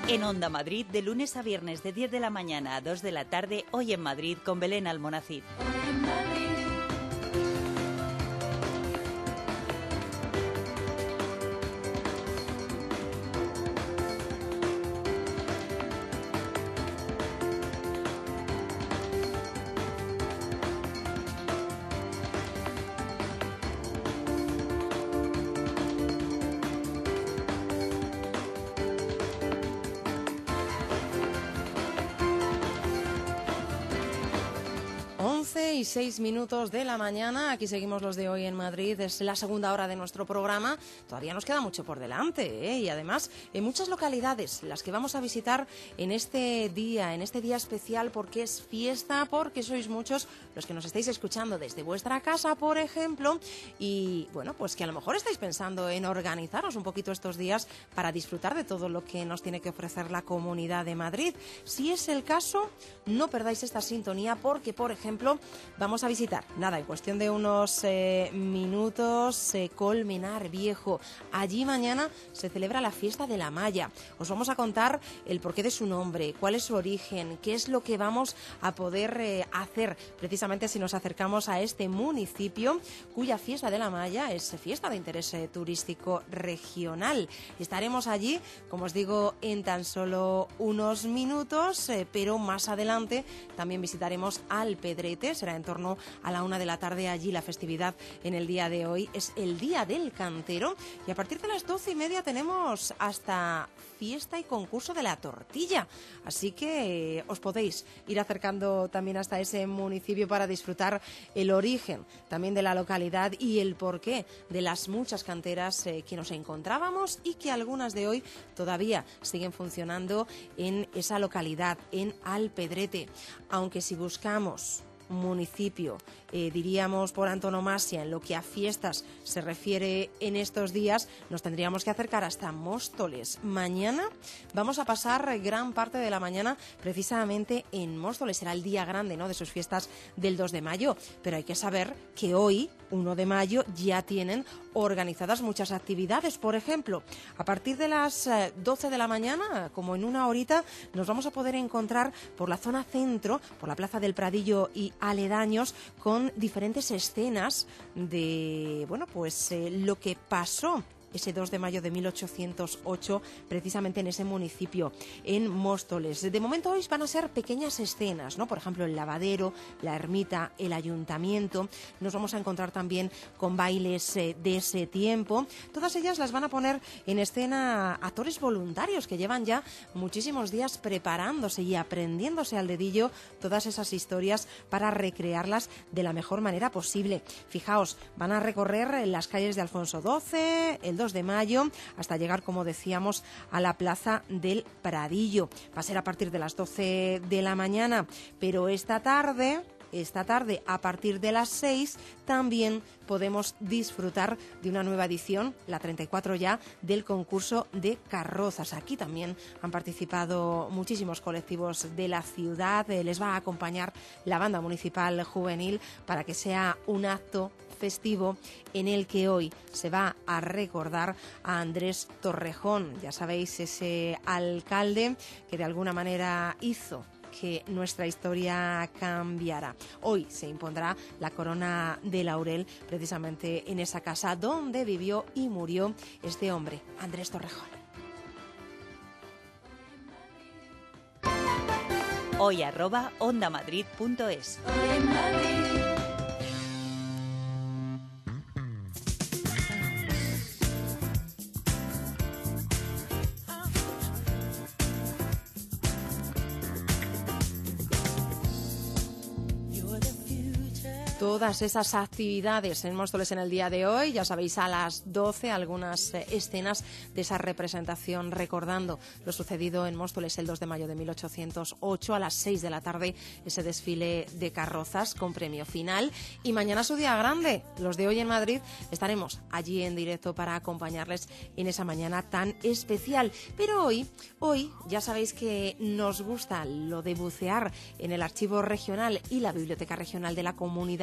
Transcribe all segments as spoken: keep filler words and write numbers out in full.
En Onda Madrid, de lunes a viernes de diez de la mañana a dos de la tarde, Hoy en Madrid con Belén Almonacid. Y seis minutos de la mañana, aquí seguimos los de Hoy en Madrid, es la segunda hora de nuestro programa, todavía nos queda mucho por delante, ¿eh? Y además en muchas localidades, las que vamos a visitar en este día, en este día especial, porque es fiesta, porque sois muchos los que nos estáis escuchando desde vuestra casa, por ejemplo, y bueno, pues que a lo mejor estáis pensando en organizaros un poquito estos días para disfrutar de todo lo que nos tiene que ofrecer la Comunidad de Madrid. Si es el caso, no perdáis esta sintonía porque, por ejemplo, vamos a visitar, nada, en cuestión de unos eh, minutos, eh, Colmenar Viejo. Allí mañana se celebra la fiesta de la Maya. Os vamos a contar el porqué de su nombre, cuál es su origen, qué es lo que vamos a poder eh, hacer precisamente si nos acercamos a este municipio, cuya fiesta de la Maya es fiesta de interés eh, turístico regional. Estaremos allí, como os digo, en tan solo unos minutos, eh, pero más adelante también visitaremos Alpedrete. Será en torno a la una de la tarde allí la festividad en el día de hoy. Es el Día del Cantero y a partir de las doce y media tenemos hasta fiesta y concurso de la tortilla. Así que eh, os podéis ir acercando también hasta ese municipio para disfrutar el origen también de la localidad y el porqué de las muchas canteras eh, que nos encontrábamos y que algunas de hoy todavía siguen funcionando en esa localidad, en Alpedrete. Aunque si buscamos municipio, eh, diríamos por antonomasia, en lo que a fiestas se refiere en estos días, nos tendríamos que acercar hasta Móstoles. Mañana vamos a pasar gran parte de la mañana precisamente en Móstoles. Será el día grande, ¿no?, de sus fiestas del dos de mayo, pero hay que saber que hoy, uno de mayo, ya tienen organizadas muchas actividades. Por ejemplo, a partir de las doce de la mañana, como en una horita, nos vamos a poder encontrar por la zona centro, por la Plaza del Pradillo y aledaños, con diferentes escenas de, bueno, pues eh, lo que pasó ese dos de mayo de mil ochocientos ocho, precisamente en ese municipio, en Móstoles. De momento hoy van a ser pequeñas escenas, ¿no? Por ejemplo, el lavadero, la ermita, el ayuntamiento. Nos vamos a encontrar también con bailes eh, de ese tiempo. Todas ellas las van a poner en escena actores voluntarios que llevan ya muchísimos días preparándose y aprendiéndose al dedillo todas esas historias para recrearlas de la mejor manera posible. Fijaos, van a recorrer las calles de Alfonso doce, el dos de mayo, hasta llegar, como decíamos, a la Plaza del Pradillo. Va a ser a partir de las doce de la mañana, pero esta tarde... Esta tarde, a partir de las seis, también podemos disfrutar de una nueva edición, la treinta y cuatro ya, del concurso de carrozas. Aquí también han participado muchísimos colectivos de la ciudad. Eh, les va a acompañar la banda municipal juvenil para que sea un acto festivo en el que hoy se va a recordar a Andrés Torrejón. Ya sabéis, ese alcalde que de alguna manera hizo que nuestra historia cambiara. Hoy se impondrá la corona de laurel precisamente en esa casa donde vivió y murió este hombre, Andrés Torrejón. Hoy arroba ondamadrid punto es. Todas esas actividades en Móstoles en el día de hoy, ya sabéis, a las doce, algunas eh, escenas de esa representación recordando lo sucedido en Móstoles el dos de mayo de mil ochocientos ocho, a las seis de la tarde ese desfile de carrozas con premio final, y mañana su día grande, los de Hoy en Madrid, estaremos allí en directo para acompañarles en esa mañana tan especial. Pero hoy, hoy ya sabéis que nos gusta lo de bucear en el archivo regional y la biblioteca regional de la Comunidad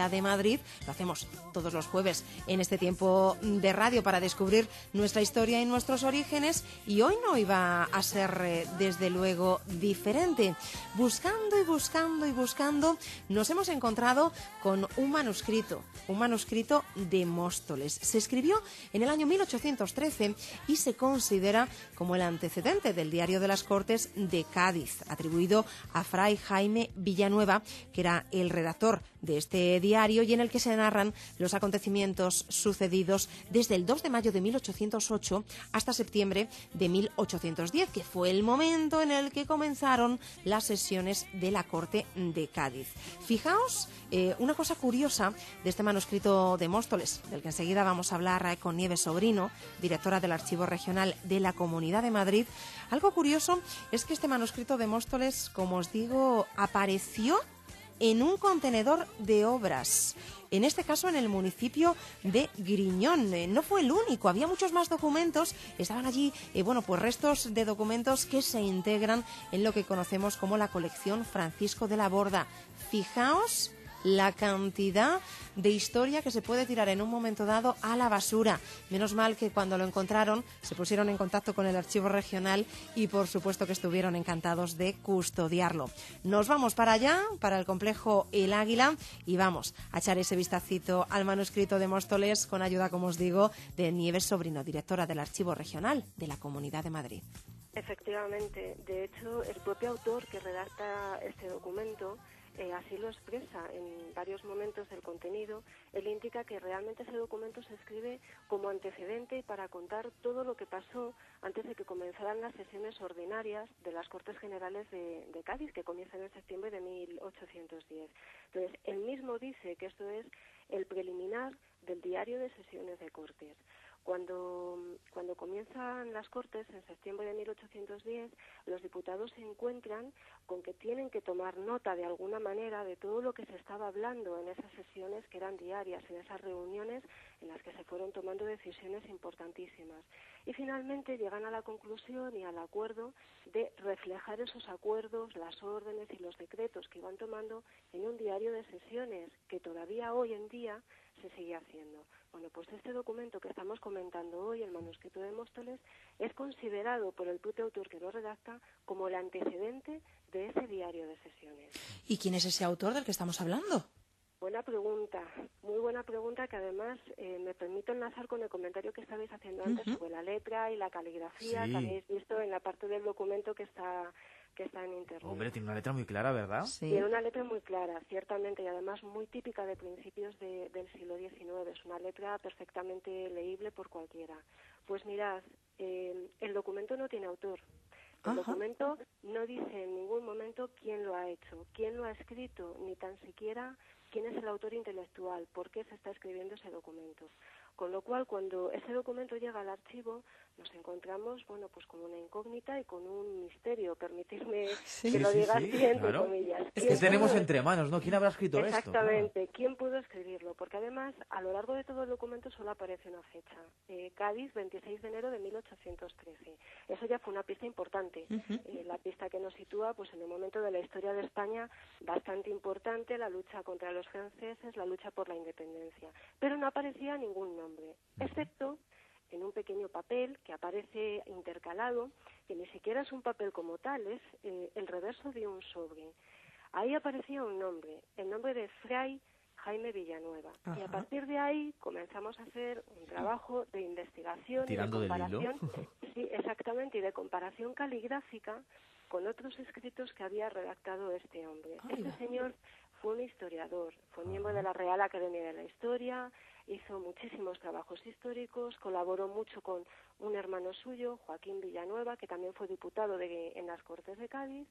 Comunidad de Madrid. Lo hacemos todos los jueves en este tiempo de radio para descubrir nuestra historia y nuestros orígenes, y hoy no iba a ser eh, desde luego diferente. Buscando y buscando y buscando nos hemos encontrado con un manuscrito, un manuscrito de Móstoles. Se escribió en el año mil ochocientos trece y se considera como el antecedente del Diario de las Cortes de Cádiz, atribuido a Fray Jaime Villanueva, que era el redactor de este diario y en el que se narran los acontecimientos sucedidos desde el dos de mayo de mil ochocientos ocho hasta septiembre de mil ochocientos diez, que fue el momento en el que comenzaron las sesiones de la Corte de Cádiz. Fijaos, eh, una cosa curiosa de este manuscrito de Móstoles, del que enseguida vamos a hablar eh, con Nieves Sobrino, directora del Archivo Regional de la Comunidad de Madrid. Algo curioso es que este manuscrito de Móstoles, como os digo, apareció en un contenedor de obras, en este caso en el municipio de Griñón. Eh, no fue el único, había muchos más documentos, estaban allí, eh, bueno, pues restos de documentos que se integran en lo que conocemos como la colección Francisco de la Borda. Fijaos la cantidad de historia que se puede tirar en un momento dado a la basura. Menos mal que cuando lo encontraron se pusieron en contacto con el archivo regional y por supuesto que estuvieron encantados de custodiarlo. Nos vamos para allá, para el complejo El Águila, y vamos a echar ese vistacito al manuscrito de Móstoles con ayuda, como os digo, de Nieves Sobrino, directora del Archivo Regional de la Comunidad de Madrid. Efectivamente, de hecho, el propio autor que redacta este documento Eh, así lo expresa en varios momentos del contenido. Él indica que realmente ese documento se escribe como antecedente para contar todo lo que pasó antes de que comenzaran las sesiones ordinarias de las Cortes Generales de, de Cádiz, que comienzan en septiembre de mil ochocientos diez. Entonces, él mismo dice que esto es el preliminar del diario de sesiones de Cortes. Cuando, cuando comienzan las Cortes, en septiembre de mil ochocientos diez, los diputados se encuentran con que tienen que tomar nota de alguna manera de todo lo que se estaba hablando en esas sesiones que eran diarias, en esas reuniones en las que se fueron tomando decisiones importantísimas. Y finalmente llegan a la conclusión y al acuerdo de reflejar esos acuerdos, las órdenes y los decretos que iban tomando en un diario de sesiones que todavía hoy en día se sigue haciendo. Bueno, pues este documento que estamos comentando hoy, el manuscrito de Móstoles, es considerado por el propio autor que lo redacta como el antecedente de ese diario de sesiones. ¿Y quién es ese autor del que estamos hablando? Buena pregunta, muy buena pregunta, que además eh, me permito enlazar con el comentario que estabais haciendo antes uh-huh. sobre la letra y la caligrafía, sí, que habéis visto en la parte del documento que está que está en internet. Hombre, tiene una letra muy clara, ¿verdad? Sí. Tiene una letra muy clara, ciertamente, y además muy típica de principios de, del siglo diecinueve. Es una letra perfectamente leíble por cualquiera. Pues mirad, eh, el documento no tiene autor. El Ajá. documento no dice en ningún momento quién lo ha hecho, quién lo ha escrito, ni tan siquiera quién es el autor intelectual, por qué se está escribiendo ese documento. Con lo cual, cuando ese documento llega al archivo, nos encontramos, bueno, pues con una incógnita y con un misterio. Permitirme sí, que lo sí, diga sí, así, entre claro. comillas. Es que tenemos pudo... entre manos, ¿no? ¿Quién habrá escrito Exactamente. esto? Exactamente. Claro. ¿Quién pudo escribirlo? Porque además, a lo largo de todo el documento solo aparece una fecha. Eh, Cádiz, veintiséis de enero de mil ochocientos trece. Eso ya fue una pista importante. Uh-huh. Eh, la pista que nos sitúa, pues, en un momento de la historia de España bastante importante, la lucha contra los franceses, la lucha por la independencia. Pero no aparecía ningún nombre, excepto en un pequeño papel que aparece intercalado, que ni siquiera es un papel como tal, es eh, el reverso de un sobre. Ahí aparecía un nombre, el nombre de Fray Jaime Villanueva. Ajá. Y a partir de ahí comenzamos a hacer un trabajo de investigación Tirando y de comparación, del hilo. Sí, exactamente, y de comparación caligráfica con otros escritos que había redactado este hombre. Ay, este señor fue un historiador, fue miembro de la Real Academia de la Historia, hizo muchísimos trabajos históricos, colaboró mucho con un hermano suyo, Joaquín Villanueva, que también fue diputado de, en las Cortes de Cádiz,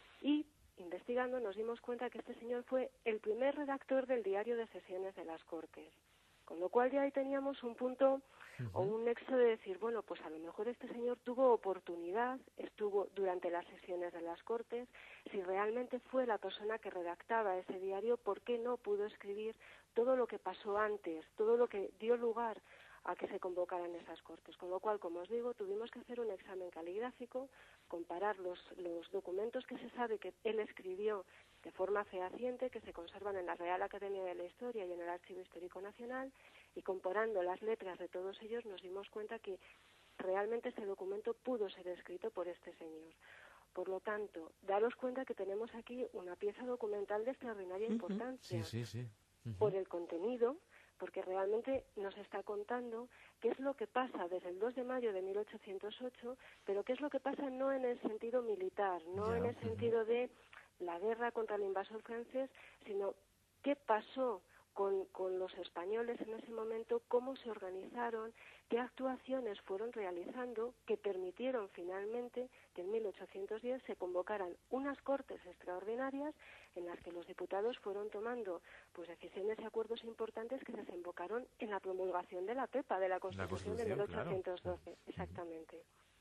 y investigando nos dimos cuenta que este señor fue el primer redactor del diario de sesiones de las Cortes. Con lo cual ya ahí teníamos un punto uh-huh. o un nexo de decir, bueno, pues a lo mejor este señor tuvo oportunidad, estuvo durante las sesiones de las Cortes, si realmente fue la persona que redactaba ese diario, ¿por qué no pudo escribir todo lo que pasó antes, todo lo que dio lugar a que se convocaran esas Cortes. Con lo cual, como os digo, tuvimos que hacer un examen caligráfico, comparar los, los documentos que se sabe que él escribió de forma fehaciente, que se conservan en la Real Academia de la Historia y en el Archivo Histórico Nacional, y comparando las letras de todos ellos nos dimos cuenta que realmente este documento pudo ser escrito por este señor. Por lo tanto, daros cuenta que tenemos aquí una pieza documental de extraordinaria importancia. Sí, sí, sí. Uh-huh. Por el contenido, porque realmente nos está contando qué es lo que pasa desde el dos de mayo de mil ochocientos ocho, pero qué es lo que pasa no en el sentido militar, no Ya, en el uh-huh. sentido de la guerra contra el invasor francés, sino qué pasó con, con los españoles en ese momento, cómo se organizaron, qué actuaciones fueron realizando que permitieron finalmente que en mil ochocientos diez se convocaran unas Cortes extraordinarias en las que los diputados fueron tomando pues decisiones y acuerdos importantes que desembocaron en la promulgación de la PEPA, de la Constitución, la Constitución de mil ochocientos doce. Claro. Exactamente.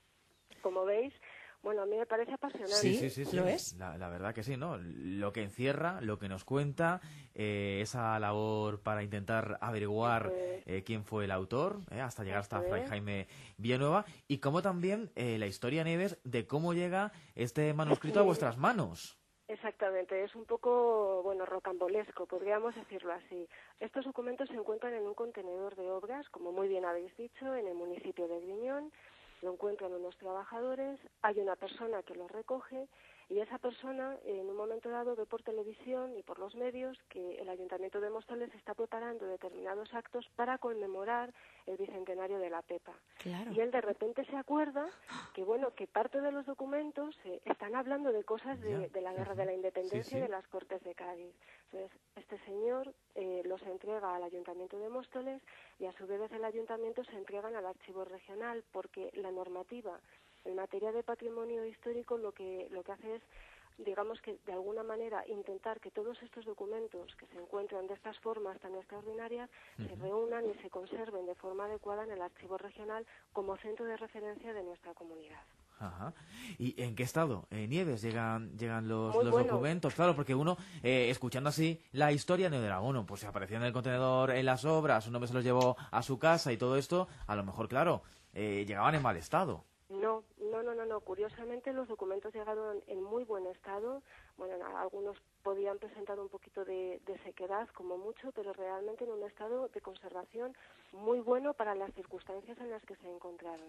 Como veis, bueno, a mí me parece apasionante. Sí, Sí, sí, sí, ¿lo sí. es? La, la verdad que sí, ¿no? Lo que encierra, lo que nos cuenta, eh, esa labor para intentar averiguar Pues, eh, quién fue el autor, eh, hasta llegar hasta Eso Fray es. Jaime Villanueva, y cómo también eh, la historia, Nieves, de cómo llega este manuscrito a Sí. vuestras manos. Exactamente, es un poco, bueno, rocambolesco, podríamos decirlo así. Estos documentos se encuentran en un contenedor de obras, como muy bien habéis dicho, en el municipio de Griñón. Lo encuentran unos trabajadores, hay una persona que los recoge y esa persona en un momento dado ve por televisión y por los medios que el Ayuntamiento de Móstoles está preparando determinados actos para conmemorar el bicentenario de la PEPA. Claro. Y él de repente se acuerda que, bueno, que parte de los documentos eh, están hablando de cosas de, Ya. de la Guerra Ujú. de la Independencia Sí, sí. y de las Cortes de Cádiz. Entonces, este señor eh, los entrega al Ayuntamiento de Móstoles y a su vez desde el Ayuntamiento se entregan al Archivo Regional, porque la normativa en materia de patrimonio histórico lo que lo que hace es, digamos que de alguna manera intentar que todos estos documentos que se encuentran de estas formas tan extraordinarias uh-huh. se reúnan y se conserven de forma adecuada en el Archivo Regional como centro de referencia de nuestra comunidad. Ajá. ¿Y en qué estado, eh, Nieves, llegan llegan los, Muy los bueno. documentos? Claro, porque uno, eh, escuchando así la historia, no dirá, bueno, pues se apareció en el contenedor en las obras, un hombre se los llevó a su casa y todo esto, a lo mejor, claro, eh, llegaban en mal estado. No, no, no, no, no. Curiosamente los documentos llegaron en muy buen estado. Bueno, algunos podían presentar un poquito de, de sequedad, como mucho, pero realmente en un estado de conservación muy bueno para las circunstancias en las que se encontraron.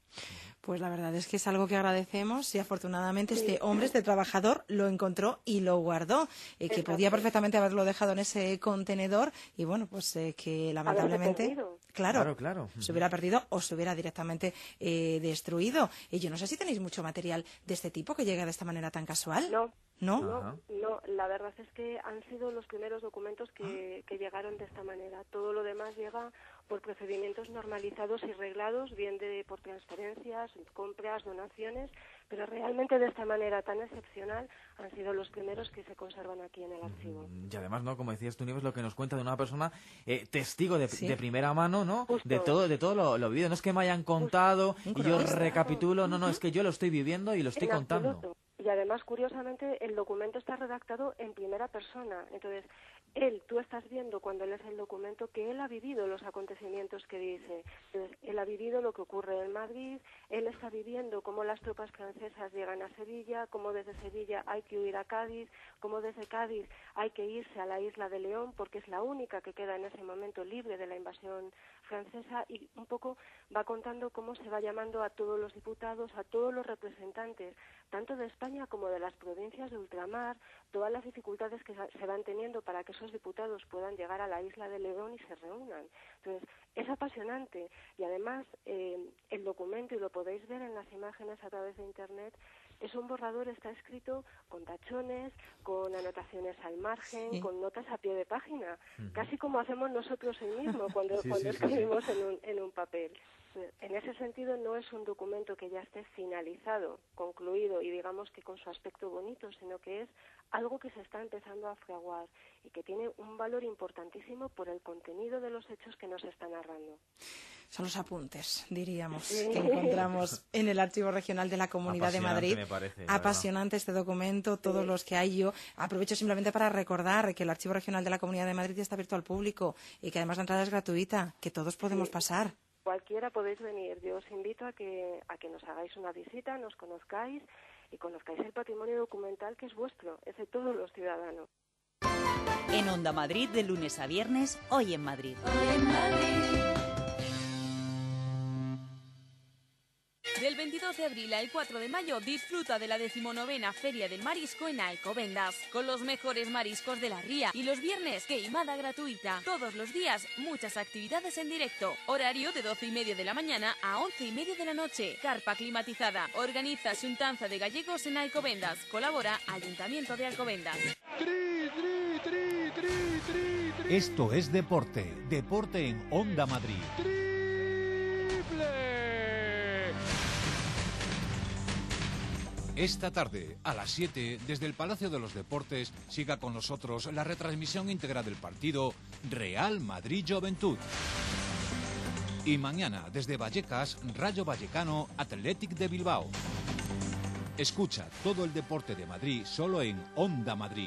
Pues la verdad es que es algo que agradecemos y afortunadamente Sí. este hombre, este trabajador, lo encontró y lo guardó, eh, que podía perfectamente haberlo dejado en ese contenedor y bueno, pues eh, que lamentablemente, claro, claro, claro, se hubiera perdido o se hubiera directamente eh, destruido. Y yo no sé si tenéis mucho material de este tipo que llega de esta manera tan casual. No. ¿No? No, no, la verdad es que han sido los primeros documentos que, que llegaron de esta manera. Todo lo demás llega por procedimientos normalizados y reglados, bien de por transferencias, compras, donaciones, pero realmente de esta manera tan excepcional han sido los primeros que se conservan aquí en el archivo. Y además, ¿no? Como decías tú, Nieves, lo que nos cuenta de una persona eh, testigo de, sí. de primera mano, ¿no? Justo. De todo, de todo lo, lo vivido. No es que me hayan contado Justo. y yo recapitulo, no, no, es que yo lo estoy viviendo y lo estoy En contando. absoluto. Y además, curiosamente, el documento está redactado en primera persona. Entonces, él, tú estás viendo cuando lees el documento que él ha vivido los acontecimientos que dice. Entonces, él ha vivido lo que ocurre en Madrid, él está viviendo cómo las tropas francesas llegan a Sevilla, cómo desde Sevilla hay que huir a Cádiz, cómo desde Cádiz hay que irse a la isla de León, porque es la única que queda en ese momento libre de la invasión francesa, y un poco va contando cómo se va llamando a todos los diputados, a todos los representantes, tanto de España como de las provincias de ultramar, todas las dificultades que se van teniendo para que esos diputados puedan llegar a la isla de León y se reúnan. Entonces, es apasionante y además eh, el documento, y lo podéis ver en las imágenes a través de Internet, es un borrador, está escrito con tachones, con anotaciones al margen, sí. con notas a pie de página, uh-huh. casi como hacemos nosotros hoy mismo cuando, sí, cuando sí, escribimos sí. En, un, en un papel. En ese sentido no es un documento que ya esté finalizado, concluido y digamos que con su aspecto bonito, sino que es algo que se está empezando a fraguar y que tiene un valor importantísimo por el contenido de los hechos que nos está narrando. Son los apuntes, diríamos, que encontramos en el Archivo Regional de la Comunidad de Madrid. Me parece, Apasionante este documento, todos sí. los que hay. Yo aprovecho simplemente para recordar que el Archivo Regional de la Comunidad de Madrid está abierto al público y que además la entrada es gratuita, que todos podemos sí. pasar. cualquiera podéis venir. Yo os invito a que, a que nos hagáis una visita, nos conozcáis y conozcáis el patrimonio documental que es vuestro, es de todos los ciudadanos. En Onda Madrid, de lunes a viernes, Hoy en Madrid. Hoy en Madrid. Del veintidós de abril al cuatro de mayo disfruta de la decimonovena Feria del Marisco en Alcobendas, con los mejores mariscos de la ría y los viernes queimada gratuita. Todos los días muchas actividades en directo. Horario de doce y media de la mañana a once y media de la noche. Carpa climatizada. Organiza Xuntanza de Gallegos en Alcobendas. Colabora Ayuntamiento de Alcobendas. Tri, tri, tri, tri, tri, tri. Esto es deporte. Deporte en Onda Madrid. Triple. Esta tarde, a las siete, desde el Palacio de los Deportes, siga con nosotros la retransmisión íntegra del partido Real Madrid-Juventud. Y mañana, desde Vallecas, Rayo Vallecano, Athletic de Bilbao. Escucha todo el deporte de Madrid solo en Onda Madrid.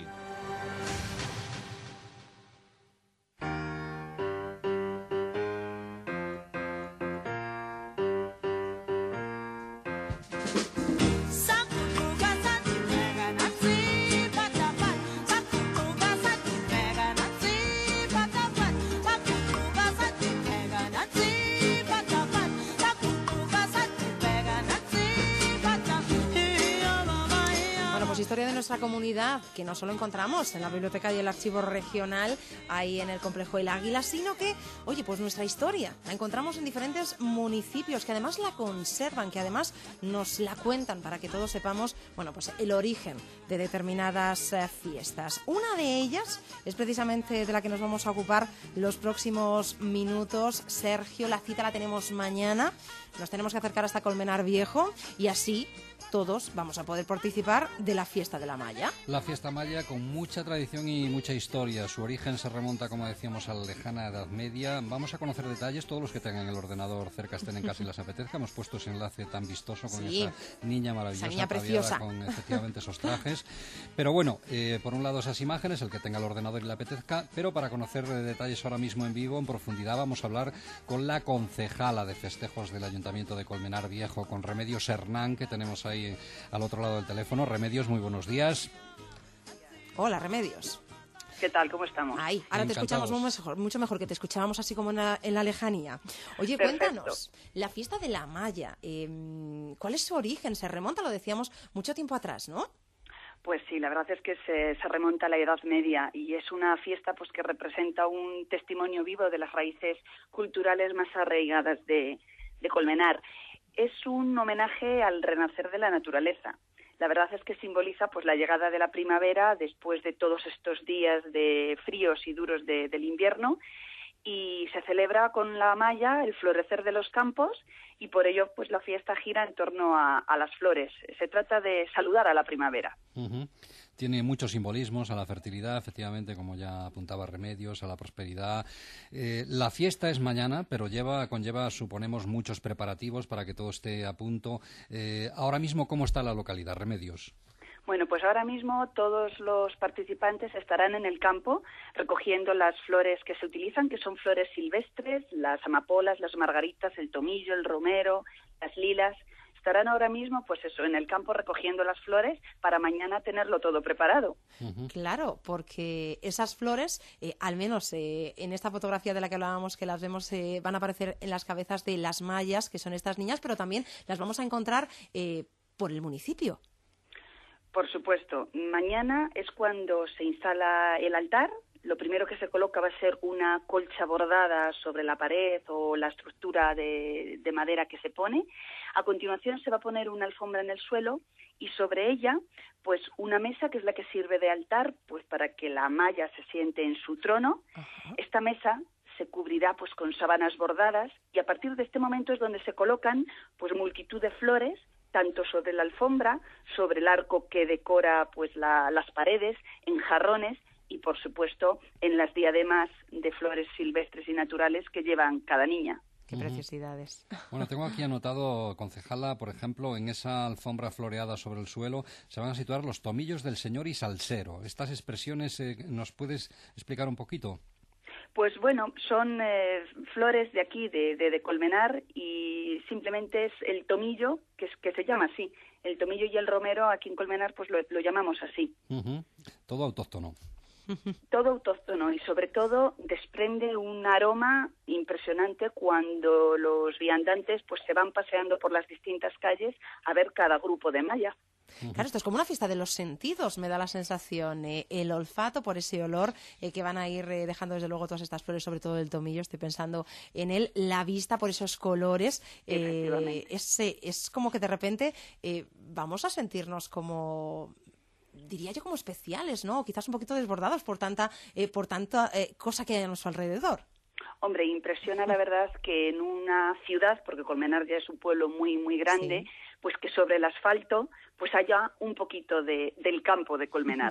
Historia de nuestra comunidad, que no solo encontramos en la biblioteca y el archivo regional ahí en el complejo El Águila, sino que, oye, pues nuestra historia la encontramos en diferentes municipios que además la conservan, que además nos la cuentan para que todos sepamos, bueno, pues el origen de determinadas eh, fiestas. Una de ellas es precisamente de la que nos vamos a ocupar los próximos minutos. Sergio, la cita la tenemos mañana, nos tenemos que acercar hasta Colmenar Viejo y así todos vamos a poder participar de la fiesta de la malla. La fiesta maya con mucha tradición y mucha historia. Su origen se remonta, como decíamos, a la lejana Edad Media. Vamos a conocer detalles. Todos los que tengan el ordenador cerca, estén en casa y les apetezca. Hemos puesto ese enlace tan vistoso con sí. esa niña maravillosa, esa niña preciosa, con efectivamente esos trajes. Pero bueno, eh, por un lado esas imágenes, el que tenga el ordenador y le apetezca, pero para conocer detalles ahora mismo en vivo, en profundidad, vamos a hablar con la concejala de festejos del Ayuntamiento de Colmenar Viejo, con Remedios Hernán, que tenemos ahí al otro lado del teléfono. Remedios, muy buenos días. Hola, Remedios. ¿Qué tal? ¿Cómo estamos? Ay, ahora Encantados. te escuchamos mucho mejor, mucho mejor, que te escuchábamos así como en la, en la lejanía. Oye, Perfecto. Cuéntanos, la fiesta de la malla, eh, ¿cuál es su origen? Se remonta, lo decíamos, mucho tiempo atrás, ¿no? Pues sí, la verdad es que se, se remonta a la Edad Media y es una fiesta pues que representa un testimonio vivo de las raíces culturales más arraigadas de, de Colmenar. Es un homenaje al renacer de la naturaleza. La verdad es que simboliza pues la llegada de la primavera después de todos estos días de fríos y duros de, del invierno, y se celebra con la malla el florecer de los campos y por ello pues la fiesta gira en torno a, a las flores. Se trata de saludar a la primavera. Uh-huh. Tiene muchos simbolismos, a la fertilidad, efectivamente, como ya apuntaba Remedios, a la prosperidad. Eh, la fiesta es mañana, pero lleva, conlleva, suponemos, muchos preparativos para que todo esté a punto. Eh, ahora mismo, ¿cómo está la localidad, Remedios? Bueno, pues ahora mismo todos los participantes estarán en el campo recogiendo las flores que se utilizan, que son flores silvestres, las amapolas, las margaritas, el tomillo, el romero, las lilas. Estarán ahora mismo, pues eso, en el campo recogiendo las flores para mañana tenerlo todo preparado. Uh-huh. Claro, porque esas flores, eh, al menos eh, en esta fotografía de la que hablábamos, que las vemos, eh, van a aparecer en las cabezas de las mayas, que son estas niñas, pero también las vamos a encontrar eh, por el municipio. Por supuesto. Mañana es cuando se instala el altar. Lo primero que se coloca va a ser una colcha bordada sobre la pared o la estructura de, de madera que se pone. A continuación se va a poner una alfombra en el suelo y sobre ella pues una mesa que es la que sirve de altar pues para que la maya se siente en su trono. Uh-huh. Esta mesa se cubrirá pues con sábanas bordadas y a partir de este momento es donde se colocan pues multitud de flores, tanto sobre la alfombra, sobre el arco que decora pues la, las paredes, en jarrones y, por supuesto, en las diademas de flores silvestres y naturales que llevan cada niña. Qué preciosidades. Bueno, tengo aquí anotado, concejala, por ejemplo, en esa alfombra floreada sobre el suelo se van a situar los tomillos del señor y salsero. ¿Estas expresiones eh, nos puedes explicar un poquito? Pues bueno, son eh, flores de aquí, de, de, de Colmenar, y simplemente es el tomillo, que, es, que se llama así. El tomillo y el romero aquí en Colmenar pues lo, lo llamamos así. Uh-huh. Todo autóctono. Todo autóctono y sobre todo desprende un aroma impresionante cuando los viandantes pues se van paseando por las distintas calles a ver cada grupo de malla. Claro, esto es como una fiesta de los sentidos, me da la sensación. Eh, el olfato por ese olor eh, que van a ir eh, dejando desde luego todas estas flores, sobre todo el tomillo, estoy pensando en él. La vista por esos colores, eh, es, es como que de repente eh, vamos a sentirnos como... diría yo como especiales, ¿no? Quizás un poquito desbordados por tanta, eh, por tanta eh, cosa que hay a nuestro alrededor. Hombre, impresiona la verdad que en una ciudad, porque Colmenar ya es un pueblo muy, muy grande, sí. Pues que sobre el asfalto pues haya un poquito de, del campo de Colmenar.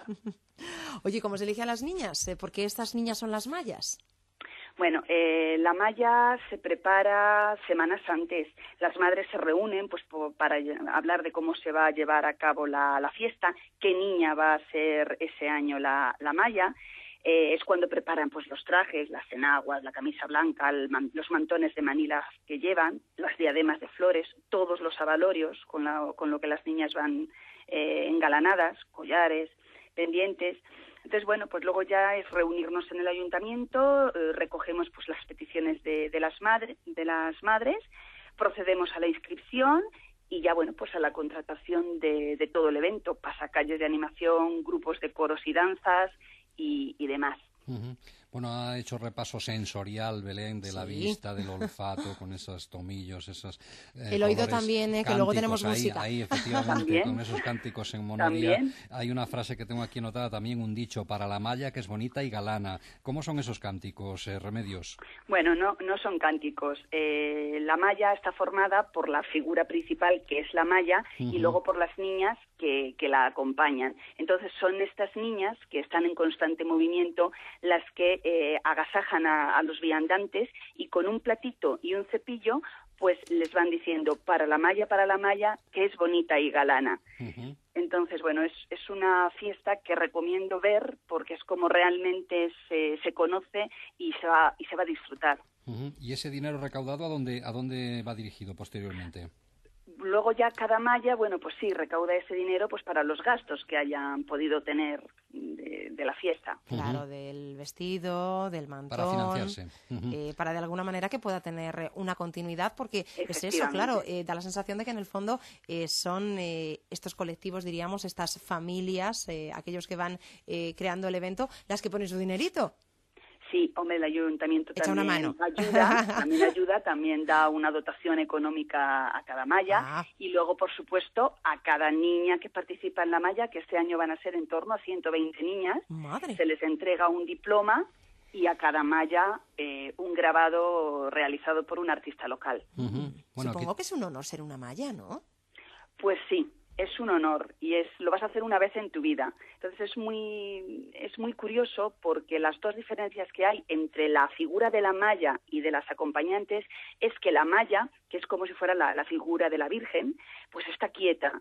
Oye, ¿cómo se elige a las niñas? ¿Por qué estas niñas son las mallas? Bueno, eh, la malla se prepara semanas antes. Las madres se reúnen pues po, para hablar de cómo se va a llevar a cabo la, la fiesta, qué niña va a ser ese año la, la malla. Eh, es cuando preparan pues los trajes, las enaguas, la camisa blanca, el man, los mantones de Manila que llevan, las diademas de flores, todos los abalorios con, la, con lo que las niñas van eh, engalanadas, collares, pendientes. Entonces, bueno, pues luego ya es reunirnos en el ayuntamiento, eh, recogemos pues las peticiones de, de, las madre, de las madres, procedemos a la inscripción y ya, bueno, pues a la contratación de, de todo el evento, pasacalles de animación, grupos de coros y danzas y, y demás. Uh-huh. Bueno, ha hecho repaso sensorial, Belén, de sí. la vista, del olfato, con esos tomillos, esos eh, el oído también, eh, que luego tenemos ahí, música. Ahí, efectivamente, ¿También? Con esos cánticos en monodía. ¿También? Hay una frase que tengo aquí anotada también, un dicho, para la malla que es bonita y galana. ¿Cómo son esos cánticos, eh, Remedios? Bueno, no, no son cánticos. Eh, la malla está formada por la figura principal, que es la malla, uh-huh. y luego por las niñas que, que la acompañan. Entonces son estas niñas que están en constante movimiento las que Eh, agasajan a, a los viandantes y con un platito y un cepillo pues les van diciendo para la malla, para la malla, que es bonita y galana. Uh-huh. Entonces, bueno, es, es una fiesta que recomiendo ver porque es como realmente se, se conoce y se va, y se va a disfrutar. Uh-huh. ¿Y ese dinero recaudado a dónde, a dónde va dirigido posteriormente? Luego ya cada malla, bueno, pues sí, recauda ese dinero pues para los gastos que hayan podido tener de, de la fiesta. Claro, uh-huh. del vestido, del mantón. Para financiarse. Uh-huh. Eh, para de alguna manera que pueda tener una continuidad, porque es eso, claro, eh, da la sensación de que en el fondo eh, son eh, estos colectivos, diríamos, estas familias, eh, aquellos que van eh, creando el evento, las que ponen su dinerito. Sí, hombre, el ayuntamiento Echa también una mano. ayuda, también ayuda, también da una dotación económica a cada malla ah. y luego, por supuesto, a cada niña que participa en la malla, que este año van a ser en torno a ciento veinte niñas, Madre. Se les entrega un diploma y a cada malla eh, un grabado realizado por un artista local. Uh-huh. Bueno, Supongo aquí... que es un honor ser una malla, ¿no? Pues sí. Es un honor y es lo vas a hacer una vez en tu vida. Entonces es muy es muy curioso porque las dos diferencias que hay entre la figura de la malla y de las acompañantes es que la malla, que es como si fuera la, la figura de la Virgen, pues está quieta,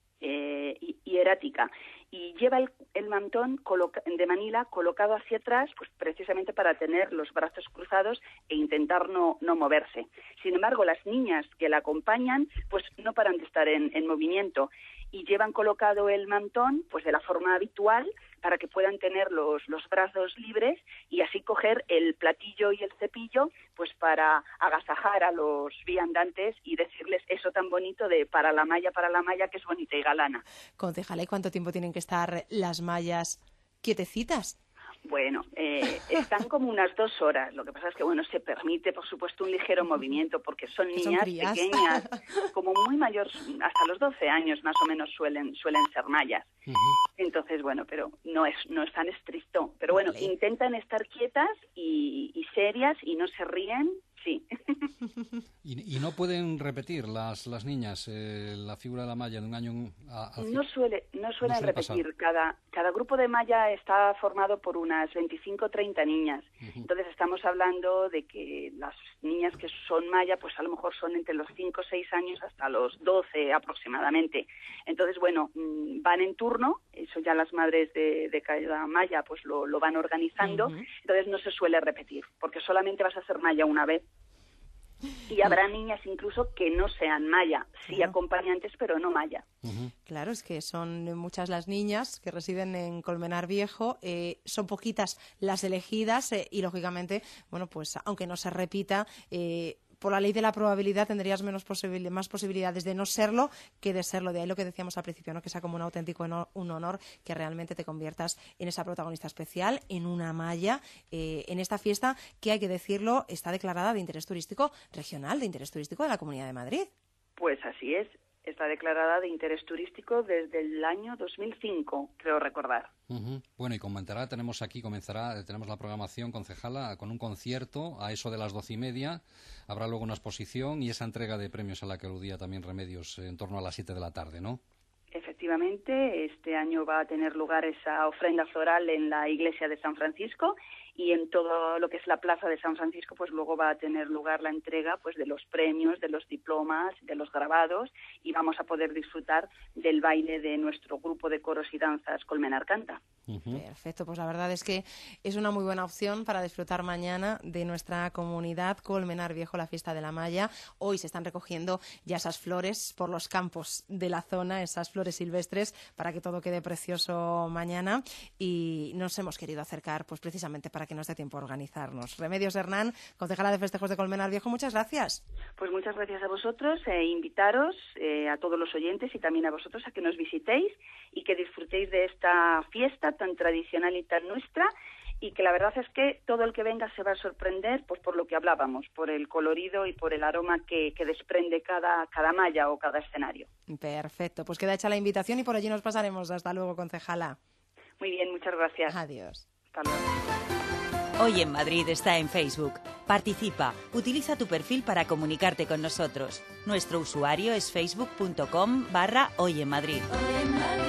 eh, y, y erática y lleva el, el mantón coloca, de Manila colocado hacia atrás, pues precisamente para tener los brazos cruzados e intentar no, no moverse. Sin embargo, las niñas que la acompañan, pues no paran de estar en, en movimiento y llevan colocado el mantón, pues de la forma habitual, para que puedan tener los, los brazos libres y así coger el platillo y el cepillo, pues para agasajar a los viandantes y decirles eso tan bonito de para la malla, para la malla, que es bonita y galana. Concejala, ¿y cuánto tiempo tienen que estar las mallas quietecitas? Bueno, eh, están como unas dos horas. Lo que pasa es que, bueno, se permite, por supuesto, un ligero movimiento porque son niñas son pequeñas, como muy mayores, hasta los doce años más o menos suelen suelen ser mallas. Uh-huh. Entonces, bueno, pero no es no es tan estricto. Pero bueno, vale. Intentan estar quietas y, y serias y no se ríen. Sí. ¿Y, y no pueden repetir las, las niñas eh, la figura de la malla de un año a, a... No suele, no suelen no suele repetir. Cada, cada grupo de malla está formado por unas veinticinco o treinta niñas. Uh-huh. Entonces estamos hablando de que las niñas que son malla, pues a lo mejor son entre los cinco o seis años hasta los doce aproximadamente. Entonces, bueno, van en turno, eso ya las madres de, de cada malla pues lo, lo van organizando. Uh-huh. Entonces no se suele repetir, porque solamente vas a hacer malla una vez. Y habrá niñas incluso que no sean malla, sí claro. acompañantes, pero no malla. Uh-huh. Claro, es que son muchas las niñas que residen en Colmenar Viejo, eh, son poquitas las elegidas eh, y, lógicamente, bueno, pues aunque no se repita... Eh, por la ley de la probabilidad tendrías menos posibil- más posibilidades de no serlo que de serlo. De ahí lo que decíamos al principio, ¿no? Que sea como un auténtico honor, un honor que realmente te conviertas en esa protagonista especial, en una malla, eh, en esta fiesta que, hay que decirlo, está declarada de interés turístico regional, de interés turístico de la Comunidad de Madrid. Pues así es. Está declarada de interés turístico desde el año dos mil cinco, creo recordar. Uh-huh. Bueno, y comentará, tenemos aquí, comenzará, tenemos la programación, concejala, con un concierto a eso de las doce y media. Habrá luego una exposición y esa entrega de premios a la que aludía también Remedios en torno a las siete de la tarde, ¿no? Efectivamente, este año va a tener lugar esa ofrenda floral en la iglesia de San Francisco y en todo lo que es la plaza de San Francisco, pues luego va a tener lugar la entrega pues de los premios, de los diplomas, de los grabados y vamos a poder disfrutar del baile de nuestro grupo de coros y danzas Colmenar Canta. Uh-huh. Perfecto, pues la verdad es que es una muy buena opción para disfrutar mañana de nuestra comunidad Colmenar Viejo, la fiesta de la malla. Hoy se están recogiendo ya esas flores por los campos de la zona, esas flores silvestres, para que todo quede precioso mañana y nos hemos querido acercar pues precisamente para que nos dé tiempo a organizarnos. Remedios Hernán, concejala de Festejos de Colmenar Viejo, muchas gracias. Pues muchas gracias a vosotros e invitaros eh, a todos los oyentes y también a vosotros a que nos visitéis y que disfrutéis de esta fiesta tan tradicional y tan nuestra y que la verdad es que todo el que venga se va a sorprender pues por lo que hablábamos, por el colorido y por el aroma que, que desprende cada, cada malla o cada escenario. Perfecto, pues queda hecha la invitación y por allí nos pasaremos. Hasta luego, concejala. Muy bien, muchas gracias. Adiós. Hasta luego. Hoy en Madrid está en Facebook. Participa, utiliza tu perfil para comunicarte con nosotros. Nuestro usuario es facebook.com barra Hoy en Madrid. Hoy en Madrid.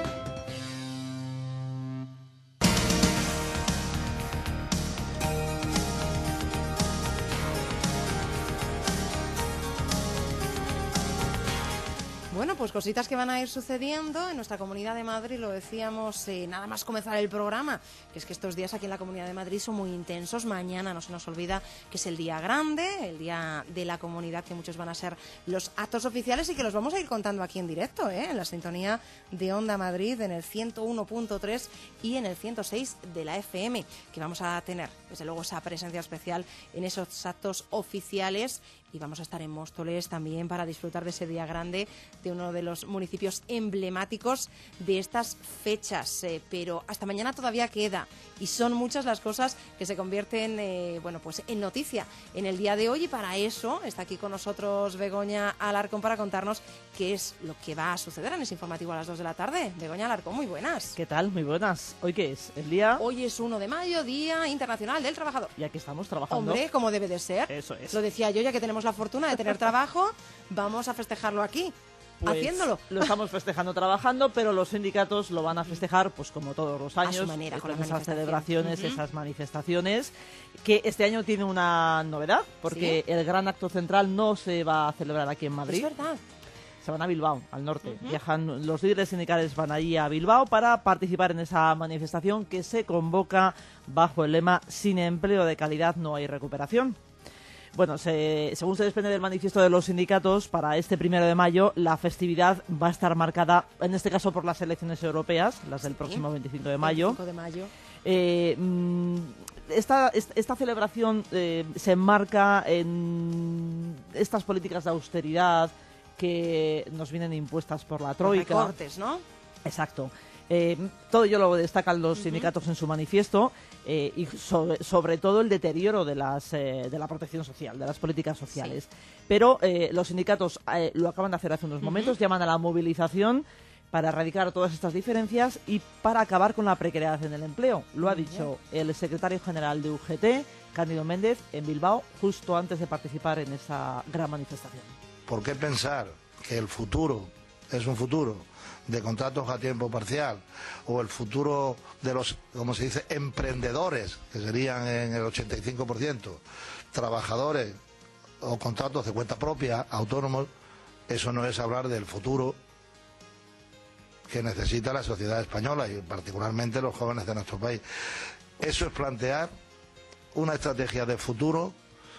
Bueno, pues cositas que van a ir sucediendo en nuestra Comunidad de Madrid, lo decíamos eh, nada más comenzar el programa, que es que estos días aquí en la Comunidad de Madrid son muy intensos. Mañana no se nos olvida que es el día grande, el día de la comunidad, que muchos van a ser los actos oficiales y que los vamos a ir contando aquí en directo, ¿eh? En la sintonía de Onda Madrid, en el ciento uno punto tres y en el ciento seis de la F M, que vamos a tener, desde luego, esa presencia especial en esos actos oficiales. Y vamos a estar en Móstoles también para disfrutar de ese día grande de uno de los municipios emblemáticos de estas fechas. Eh, pero hasta mañana todavía queda y son muchas las cosas que se convierten eh, bueno, pues en noticia en el día de hoy. Y para eso está aquí con nosotros Begoña Alarcón para contarnos qué es lo que va a suceder en ese informativo a las dos de la tarde. Begoña Alarcón, muy buenas. ¿Qué tal? Muy buenas. ¿Hoy qué es? ¿El día? Hoy es uno de mayo, Día Internacional del Trabajador. Y aquí estamos trabajando. Hombre, como debe de ser. Eso es. Lo decía yo, ya que tenemos la fortuna de tener trabajo, vamos a festejarlo aquí, pues haciéndolo. Lo estamos festejando trabajando, pero los sindicatos lo van a festejar pues como todos los años, a su manera, con, con las esas celebraciones, uh-huh. esas manifestaciones, que este año tiene una novedad, porque ¿sí? El gran acto central no se va a celebrar aquí en Madrid. Es verdad. Se van a Bilbao, al norte. Uh-huh. Viajan, los líderes sindicales van allí a Bilbao para participar en esa manifestación que se convoca bajo el lema "Sin empleo de calidad no hay recuperación". Bueno, se, según se desprende del manifiesto de los sindicatos, para este primero de mayo la festividad va a estar marcada, en este caso, por las elecciones europeas, las del sí. próximo veinticinco de mayo. veinticinco de mayo. Eh, esta, esta celebración eh, se enmarca en estas políticas de austeridad que nos vienen impuestas por la troika. Los recortes, ¿no? Exacto. Eh, todo ello lo destacan los sindicatos uh-huh. en su manifiesto eh, y sobre, sobre todo el deterioro de, las, eh, de la protección social, de las políticas sociales. Sí. Pero eh, los sindicatos eh, lo acaban de hacer hace unos momentos, uh-huh. llaman a la movilización para erradicar todas estas diferencias y para acabar con la precariedad en el empleo. Lo ha dicho el secretario general de U G T, Cándido Méndez, en Bilbao, justo antes de participar en esa gran manifestación. ¿Por qué pensar que el futuro es un futuro de contratos a tiempo parcial o el futuro de los, como se dice, emprendedores, que serían en el ochenta y cinco por ciento, trabajadores o contratos de cuenta propia, autónomos? Eso no es hablar del futuro que necesita la sociedad española y particularmente los jóvenes de nuestro país. Eso es plantear una estrategia de futuro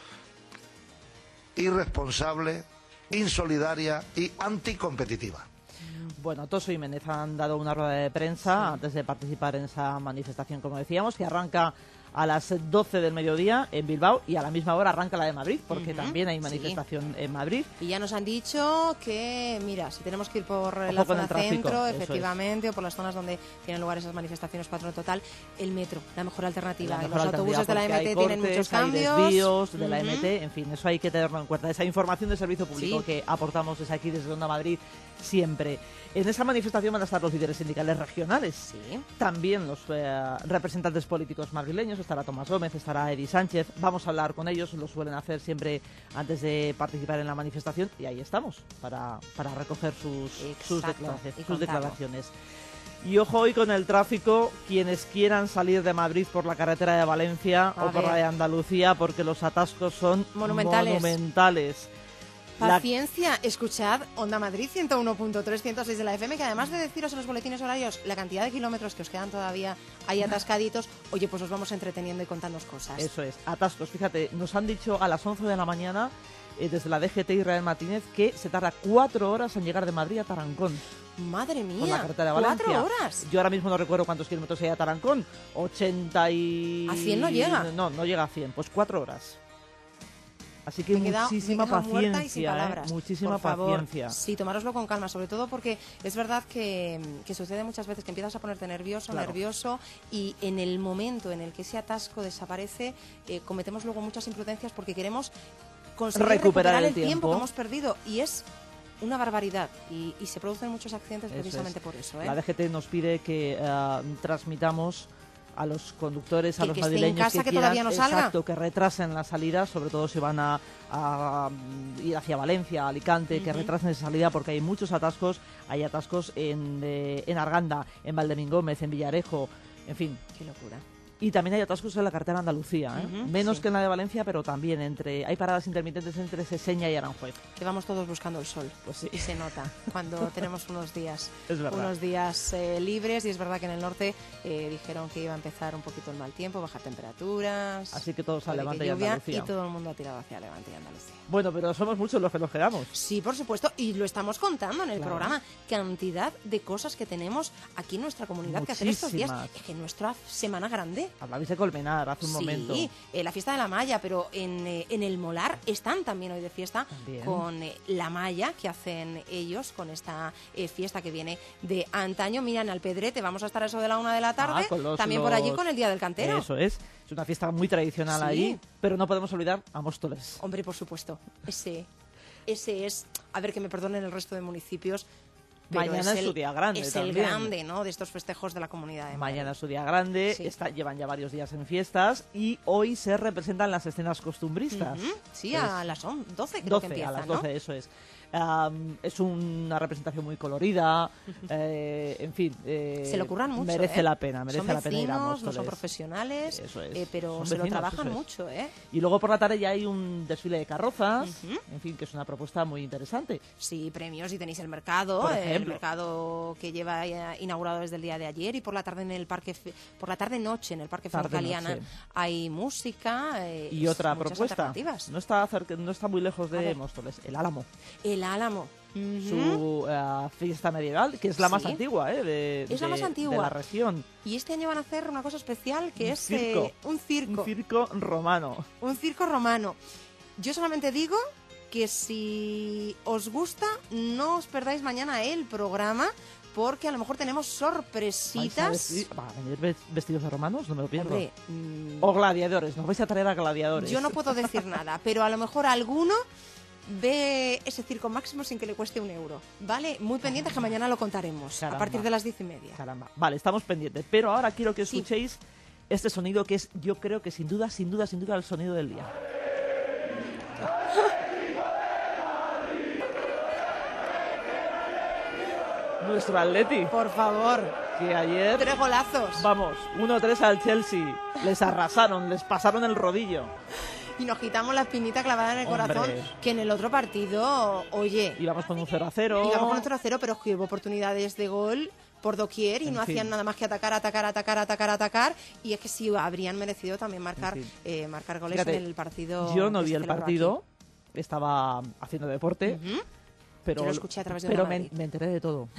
irresponsable, insolidaria y anticompetitiva. Bueno, Toso y Méndez han dado una rueda de prensa sí. antes de participar en esa manifestación, como decíamos, que arranca a las doce del mediodía en Bilbao y a la misma hora arranca la de Madrid, porque uh-huh. también hay manifestación sí. en Madrid. Y ya nos han dicho que, mira, si tenemos que ir por Ojo la zona centro, efectivamente, es. o por las zonas donde tienen lugar esas manifestaciones, patrón total, el metro, la mejor alternativa. La mejor los autobuses de la M T tienen cortes, muchos cambios. Hay desvíos de uh-huh. la M T, en fin, eso hay que tenerlo en cuenta. Esa información de servicio público sí. que aportamos desde aquí, desde Onda Madrid, siempre. En esa manifestación van a estar los líderes sindicales regionales, sí. también los eh, representantes políticos madrileños, estará Tomás Gómez, estará Edi Sánchez, vamos a hablar con ellos, lo suelen hacer siempre antes de participar en la manifestación y ahí estamos, para, para recoger sus, sus, declaraciones, sus declaraciones. Y ojo hoy con el tráfico, quienes quieran salir de Madrid por la carretera de Valencia a o ver. por la de Andalucía, porque los atascos son monumentales. monumentales. Paciencia, la... escuchad Onda Madrid ciento uno punto tres, ciento seis de la F M, que además de deciros en los boletines horarios la cantidad de kilómetros que os quedan todavía ahí atascaditos, oye, pues os vamos entreteniendo y contándonos cosas. Eso es, atascos. Fíjate, nos han dicho a las once de la mañana, eh, desde la D G T Israel Martínez, que se tarda cuatro horas en llegar de Madrid a Tarancón. Madre mía, por la carretera de Valencia. ¿Cuatro horas? Yo ahora mismo no recuerdo cuántos kilómetros hay a Tarancón, ochenta y... ¿A cien no llega? No, no llega a cien, pues cuatro horas. Así que queda, muchísima paciencia, ¿eh? muchísima Por favor, paciencia. Sí, tomároslo con calma, sobre todo porque es verdad que, que sucede muchas veces que empiezas a ponerte nervioso, claro. nervioso, y en el momento en el que ese atasco desaparece, eh, cometemos luego muchas imprudencias porque queremos conseguir recuperar, recuperar el, el tiempo. tiempo que hemos perdido, y es una barbaridad, y, y se producen muchos accidentes eso precisamente es. por eso. ¿eh? La D G T nos pide que uh, transmitamos a los conductores, a que, los que madrileños en casa, que, que quieran, todavía no salga. Exacto, que retrasen la salida, sobre todo si van a, a ir hacia Valencia, Alicante, uh-huh. que retrasen esa salida porque hay muchos atascos, hay atascos en, eh, en Arganda, en Valdemín Gómez, en Villarejo, en fin. Qué locura. Y también hay atascos en la carretera Andalucía, ¿eh? uh-huh, menos sí. que en la de Valencia, pero también entre hay paradas intermitentes entre Seseña y Aranjuez. Que vamos todos buscando el sol, pues sí. y se nota cuando tenemos unos días, es unos días eh, libres, y es verdad que en el norte eh, dijeron que iba a empezar un poquito el mal tiempo, bajar temperaturas, así que todos a Levante y Andalucía, y todo el mundo ha tirado hacia Levante y Andalucía. Bueno, pero somos muchos los que nos quedamos. Sí, por supuesto, y lo estamos contando en el claro. programa, cantidad de cosas que tenemos aquí en nuestra comunidad que hacer estos días. Es que nuestra semana grande. Hablabais de Colmenar hace un sí, momento. Sí, eh, la fiesta de la malla, pero en, eh, en el Molar están también hoy de fiesta también. con eh, la malla que hacen ellos, con esta eh, fiesta que viene de antaño. Mira, en Alpedrete vamos a estar a eso de la una de la tarde, ah, los, también los... por allí con el Día del Cantero. Eso es, es una fiesta muy tradicional sí. ahí, pero no podemos olvidar a Móstoles. Hombre, por supuesto, ese, ese es, a ver, que me perdonen el resto de municipios, pero mañana es, es su día grande es también. el grande, ¿no?, de estos festejos de la Comunidad de Madrid. Mañana es su día grande, sí. está, llevan ya varios días en fiestas y hoy se representan las escenas costumbristas. Uh-huh. Sí, pues, a las doce creo doce, que empieza, a las ¿no? doce, eso es. Um, es una representación muy colorida, eh, en fin. Eh, se lo curran mucho, merece ¿eh? la pena, merece son la pena ir a vecinos, Móstoles. no son profesionales, eso es. eh, pero son se vecinos, lo trabajan es. mucho, ¿eh? Y luego por la tarde ya hay un desfile de carrozas, uh-huh. en fin, que es una propuesta muy interesante. Sí, premios, y tenéis el mercado, por el mercado que lleva inaugurado desde el día de ayer, y por la tarde en el parque, por la tarde noche en el Parque Fencaliana hay música eh, y otra muchas propuesta. Alternativas. No está cerca, no está muy lejos de Móstoles, el Álamo. El Álamo. Uh-huh. Su uh, fiesta medieval, que es la sí. más antigua ¿eh? de, es la de, más antigua de la región. Y este año van a hacer una cosa especial, que un es circo. Eh, un circo. Un circo romano. Un circo romano. Yo solamente digo que si os gusta, no os perdáis mañana el programa, porque a lo mejor tenemos sorpresitas. ¿Va a venir vestidos de romanos? No me lo pierdo. Hombre, mmm... O gladiadores, nos vais a traer a gladiadores. Yo no puedo decir nada, pero a lo mejor alguno ve ese circo máximo sin que le cueste un euro, ¿vale? Muy pendientes, que mañana lo contaremos. Caramba. A partir de las diez y media. Caramba. Vale, estamos pendientes. Pero ahora quiero que escuchéis sí. este sonido que es, yo creo que sin duda, sin duda, sin duda el sonido del día. Nuestro Atleti. Por favor. Que ayer... Tres golazos. Vamos, uno tres al Chelsea. Les arrasaron, les pasaron el rodillo. Y nos quitamos la espinita clavada en el Hombre. corazón, que en el otro partido, oye... Íbamos con un cero a cero. Íbamos con un cero a cero, pero es que hubo oportunidades de gol por doquier y En no fin. hacían nada más que atacar, atacar, atacar, atacar, atacar. Y es que sí, habrían merecido también marcar, En fin. eh, marcar goles Fíjate, en el partido. Yo no que vi se el celebró partido, estaba haciendo deporte, Ujú. pero, Yo lo escuché a través de pero Onda me, Madrid. me enteré de todo.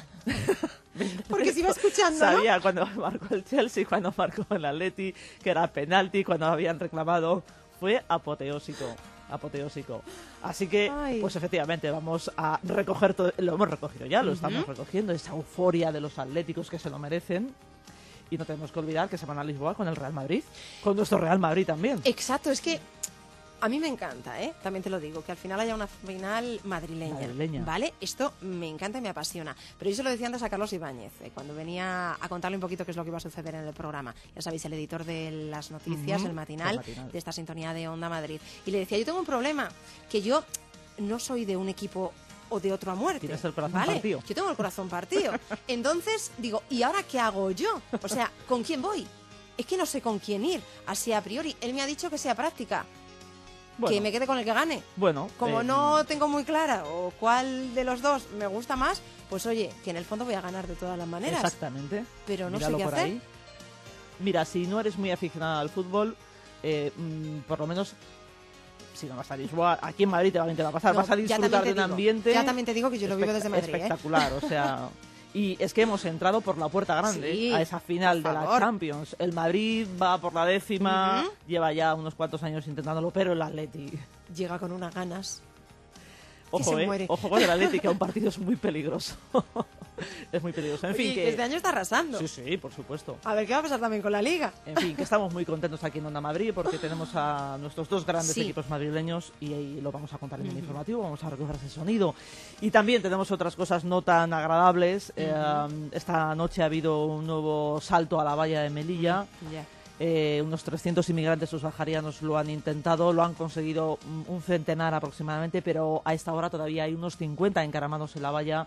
Porque se iba escuchando, ¿no? Sabía cuando marcó el Chelsea, cuando marcó el Atleti, que era penalti, cuando habían reclamado. Fue apoteósico, apoteósico. Así que, Ay. pues efectivamente, vamos a recoger todo. Lo hemos recogido ya, lo Ujú. estamos recogiendo, esa euforia de los atléticos que se lo merecen. Y no tenemos que olvidar que se van a Lisboa con el Real Madrid, con nuestro Real Madrid también. Exacto, es que a mí me encanta, ¿eh? También te lo digo, que al final haya una final madrileña, Madrileña. ¿vale? Esto me encanta y me apasiona. Pero yo se lo decía antes a Carlos Ibáñez, eh, cuando venía a contarle un poquito qué es lo que iba a suceder en el programa. Ya sabéis, el editor de las noticias, Ujú, el matinal, el matinal. de esta sintonía de Onda Madrid. Y le decía, yo tengo un problema, que yo no soy de un equipo o de otro a muerte. Tienes el corazón ¿vale? partido. Yo tengo el corazón partido. Entonces, digo, ¿y ahora qué hago yo? O sea, ¿con quién voy? Es que no sé con quién ir, así a priori. Él me ha dicho que sea práctica. Bueno. Que me quede con el que gane. Bueno, Como eh, no tengo muy clara o cuál de los dos me gusta más, pues oye, que en el fondo voy a ganar de todas las maneras. Exactamente. Pero no Míralo sé qué por hacer. ahí. Mira, si no eres muy aficionada al fútbol, eh, mm, por lo menos, si no vas a Lisboa, aquí en Madrid te va, te va a pasar, No, vas a ya disfrutar también te de un digo, ambiente... Ya también te digo que yo lo vivo desde Madrid, ¿eh? Espectacular, o sea... Y es que hemos entrado por la puerta grande Sí, a esa final por de la favor. Champions. El Madrid va por la décima, Ujú. lleva ya unos cuantos años intentándolo, pero el Atleti... Llega con unas ganas. que Ojo, se eh, muere. ojo con el Atleti, que a un partido es muy peligroso. Es muy peligroso. En Oye, fin, que que... este año está arrasando. Sí, sí, por supuesto. A ver qué va a pasar también con la Liga. En fin, que estamos muy contentos aquí en Onda Madrid porque tenemos a nuestros dos grandes Sí. equipos madrileños y, y lo vamos a contar en el Ujú. informativo, vamos a recoger ese sonido. Y también tenemos otras cosas no tan agradables. Eh, esta noche ha habido un nuevo salto a la valla de Melilla. Ya. Eh, unos trescientos inmigrantes subsaharianos lo han intentado, lo han conseguido mm, un centenar aproximadamente, pero a esta hora todavía hay unos cincuenta encaramados en la valla.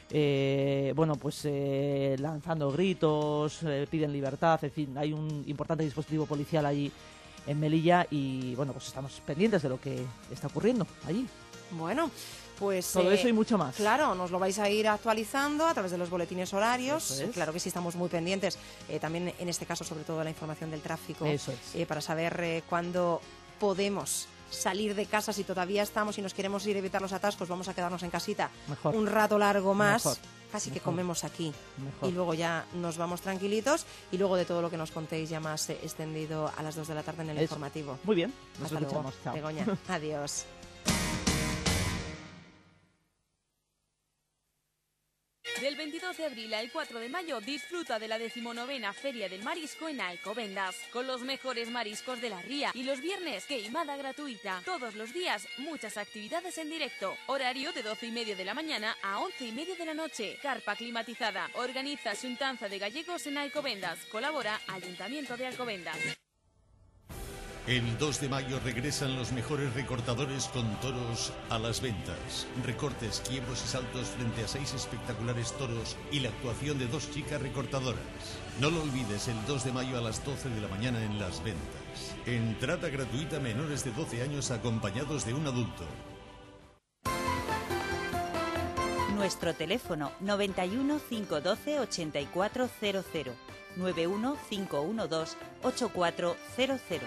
Eh, bueno, pues eh, lanzando gritos, eh, piden libertad, en fin, hay un importante dispositivo policial allí en Melilla y bueno, pues estamos pendientes de lo que está ocurriendo allí. Bueno, pues... Todo eh, eso y mucho más. Claro, nos lo vais a ir actualizando a través de los boletines horarios. Eso es. Claro que sí, estamos muy pendientes. Eh, también en este caso, sobre todo, la información del tráfico. Eso es. eh, para saber eh, cuándo podemos salir de casa. Si todavía estamos y nos queremos ir a evitar los atascos, vamos a quedarnos en casita Mejor. un rato largo más. Mejor. Casi que Mejor. comemos aquí. Mejor. Y luego ya nos vamos tranquilitos. Y luego de todo lo que nos contéis ya más eh, extendido a las dos de la tarde en el Eso. informativo. Muy bien, nos Hasta luego, escuchamos. Chao. Begoña. Adiós. Del veintidós de abril al cuatro de mayo disfruta de la decimonovena Feria del Marisco en Alcobendas, con los mejores mariscos de la ría y los viernes queimada gratuita. Todos los días muchas actividades en directo. Horario de doce y media de la mañana a once y media de la noche. Carpa climatizada. Organiza Xuntanza de Gallegos en Alcobendas. Colabora Ayuntamiento de Alcobendas. El dos de mayo regresan los mejores recortadores con toros a las ventas. Recortes, quiebros y saltos frente a seis espectaculares toros y la actuación de dos chicas recortadoras. No lo olvides, el dos de mayo a las doce de la mañana en Las Ventas. Entrada gratuita a menores de doce años acompañados de un adulto. Nuestro teléfono noventa y uno, cinco doce, ochenta y cuatro cero cero. nueve uno cinco uno dos ocho cuatro cero cero.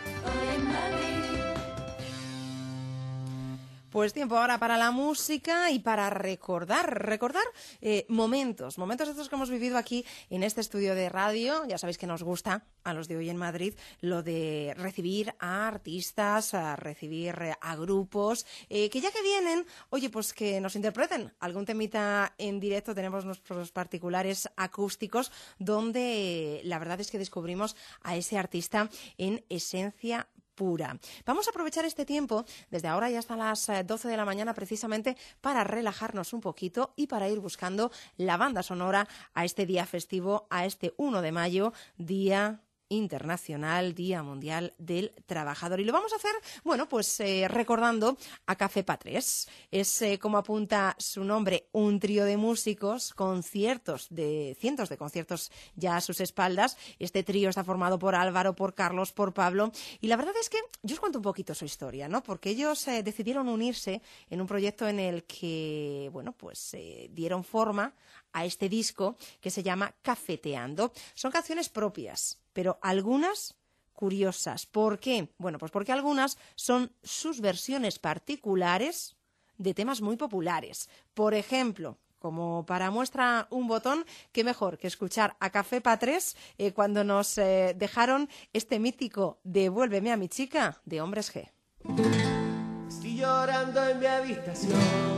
Pues tiempo ahora para la música y para recordar, recordar eh, momentos, momentos estos que hemos vivido aquí en este estudio de radio. Ya sabéis que nos gusta a los de Hoy en Madrid lo de recibir a artistas, a recibir eh, a grupos, eh, que ya que vienen, oye, pues que nos interpreten algún temita en directo. Tenemos nuestros particulares acústicos donde eh, la verdad es que descubrimos a ese artista en esencia pura. Vamos a aprovechar este tiempo, desde ahora y hasta las doce de la mañana, precisamente para relajarnos un poquito y para ir buscando la banda sonora a este día festivo, a este uno de mayo, Día internacional, Día Mundial del Trabajador. Y lo vamos a hacer, bueno, pues eh, recordando a Café Patrés. Es, eh, como apunta su nombre, un trío de músicos con ciertos de, cientos de conciertos ya a sus espaldas. Este trío está formado por Álvaro, por Carlos, por Pablo. Y la verdad es que yo os cuento un poquito su historia, ¿no? Porque ellos eh, decidieron unirse en un proyecto en el que, bueno, pues eh, dieron forma a este disco que se llama Cafeteando. Son canciones propias, pero algunas curiosas. ¿Por qué? Bueno, pues porque algunas son sus versiones particulares de temas muy populares. Por ejemplo, como para muestra un botón, qué mejor que escuchar a Café Patrés eh, cuando nos eh, dejaron este mítico Devuélveme a mi chica de Hombres G. Estoy llorando en mi habitación,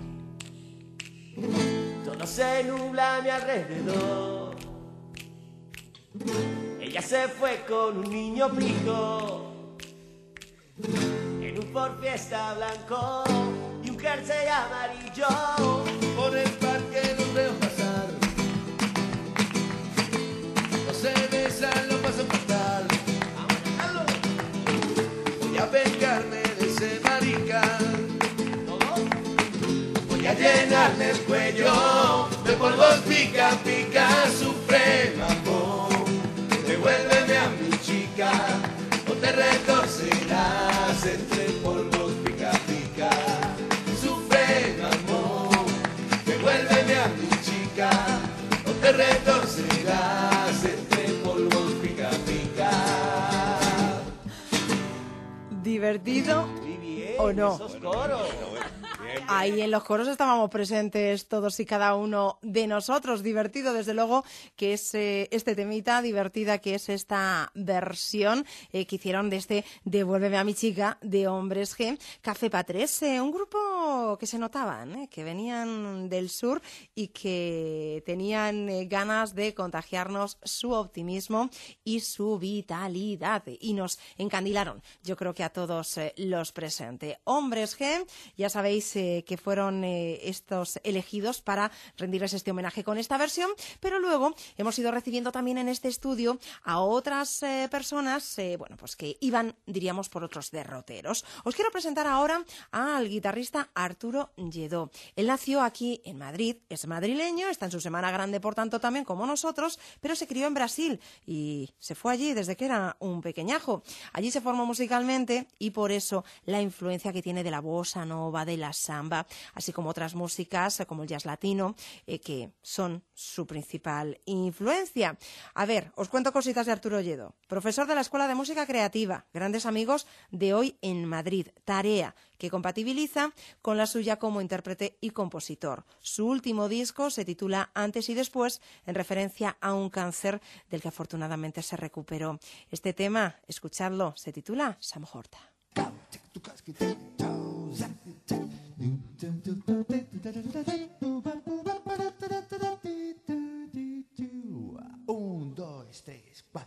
todo se nubla a mi alrededor. Ella se fue con un niño pijo en un Ford Fiesta blanco y un jersey amarillo. Por el parque los veo pasar, no se besan, lo pasan fatal. Voy a vengarme de ese marica, voy a llenarle el cuello de polvos pica pica. Sufre amor, devuélveme a mi chica, o te retorcerás entre polvos pica pica. Sufre amor, devuélveme a mi chica, o te retorcerás entre polvos pica pica. ¿Divertido o no? Esos coros. Ahí en los coros estábamos presentes todos y cada uno de nosotros. Divertido, desde luego, que es eh, este temita, divertida que es esta versión eh, que hicieron de este Devuélveme a mi chica de Hombres G. Café Patrés, eh, un grupo que se notaban, eh, que venían del sur y que tenían eh, ganas de contagiarnos su optimismo y su vitalidad. Y nos encandilaron, yo creo que a todos eh, los presentes. Hombres G, ya sabéis eh, que fueron eh, estos elegidos para rendirles este homenaje con esta versión, pero luego hemos ido recibiendo también en este estudio a otras eh, personas, eh, bueno, pues que iban, diríamos, por otros derroteros. Os quiero presentar ahora al guitarrista Arturo Lledó. Él nació aquí en Madrid, es madrileño, está en su semana grande, por tanto, también como nosotros, pero se crió en Brasil y se fue allí desde que era un pequeñajo. Allí se formó musicalmente y por eso la influencia que tiene de la bossa nova, de la samba, así como otras músicas como el jazz latino, eh, que son su principal influencia. A ver, os cuento cositas de Arturo Lledó. Profesor de la Escuela de Música Creativa, grandes amigos de Hoy en Madrid, tarea que compatibiliza con la suya como intérprete y compositor. Su último disco se titula Antes y Después, en referencia a un cáncer del que afortunadamente se recuperó. Este tema, escuchadlo, se titula Sam Horta. Un, dos, tres, cuatro.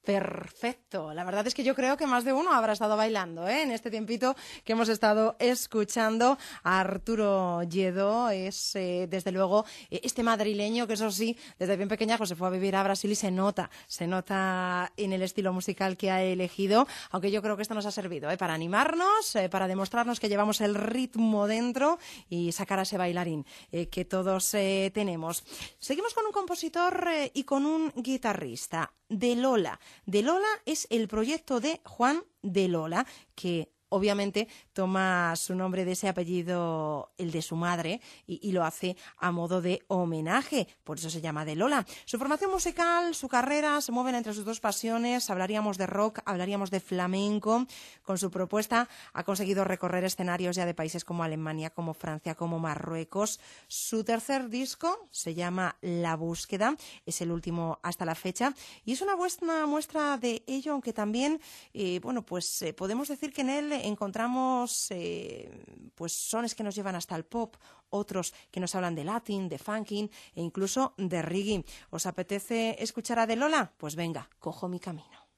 Perfecto. La verdad es que yo creo que más de uno habrá estado bailando, ¿eh? En este tiempito que hemos estado escuchando a Arturo Lledó. Es, eh, desde luego, este madrileño que, eso sí, desde bien pequeña pues, se fue a vivir a Brasil y se nota, se nota en el estilo musical que ha elegido, aunque yo creo que esto nos ha servido ¿eh? para animarnos, eh, para demostrarnos que llevamos el ritmo dentro y sacar a ese bailarín eh, que todos eh, tenemos. Seguimos con un compositor eh, y con un guitarrista, De Lola. De Lola es el proyecto de Juan de Lola, que obviamente toma su nombre de ese apellido, el de su madre, y, y lo hace a modo de homenaje, por eso se llama De Lola. Su formación musical, su carrera, se mueven entre sus dos pasiones. Hablaríamos de rock, hablaríamos de flamenco. Con su propuesta ha conseguido recorrer escenarios ya de países como Alemania, como Francia, como Marruecos. Su tercer disco se llama La Búsqueda, es el último hasta la fecha, y es una buena muestra de ello, aunque también, eh, bueno, pues eh, podemos decir que en él encontramos eh, pues sones que nos llevan hasta el pop, otros que nos hablan de latín, de funking e incluso de reggae. ¿Os apetece escuchar a De Lola? Pues venga, cojo mi camino.